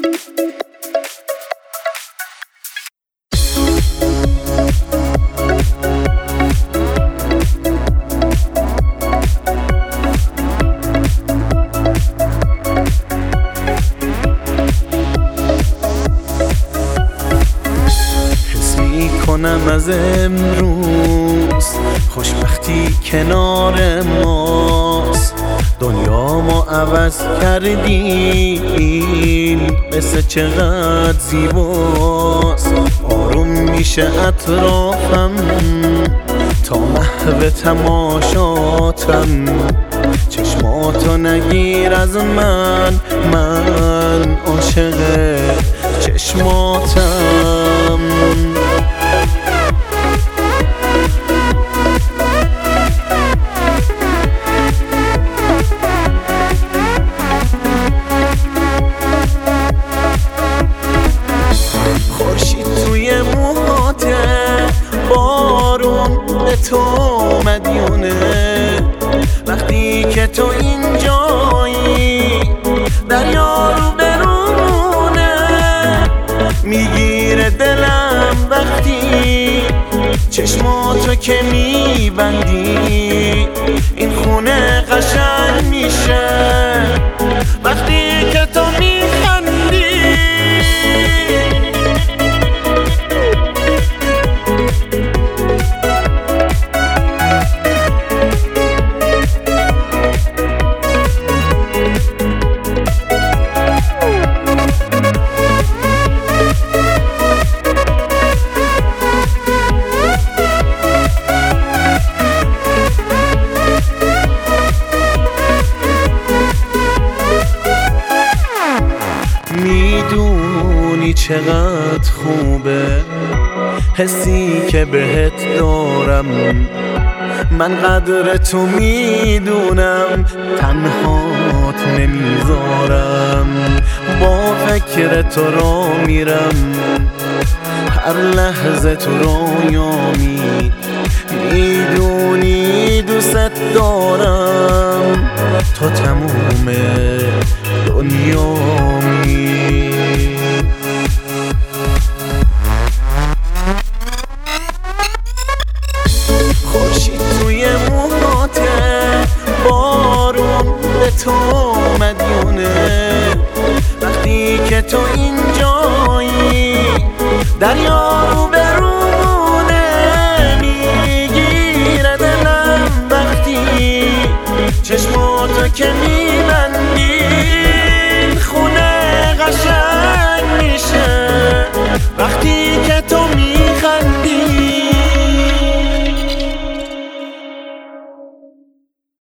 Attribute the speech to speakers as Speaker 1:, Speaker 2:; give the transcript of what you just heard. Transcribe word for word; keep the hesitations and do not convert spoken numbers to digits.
Speaker 1: کنم از امروز خوشبختی کنار ماست، دنیا ما عوض کردیم، قصه چقدر زیباست. آروم میشه اطرافم تا محو تماشاتم، چشماتو نگیر از من، من عاشق چشماتم. تو مدیونه وقتی که تو اینجایی، دریا رو برونه میگیره دلم وقتی چشماتو که میبندی. این خونه قشنگ میشه وقتی که تو میخندی. میدونی چقدر خوبه حسی که بهت دارم، من قدر تو میدونم، تنهات نمیذارم، با فکر تو را میرم، هر لحظه تو رویامی، میدونی دوست دارم، تو تموم دنیامی. خورشید توی موهاته، بارون به تو مدیونه وقتی که تو اینجایی، دریا رو برونه میگیره دلم وقتی چشماتو که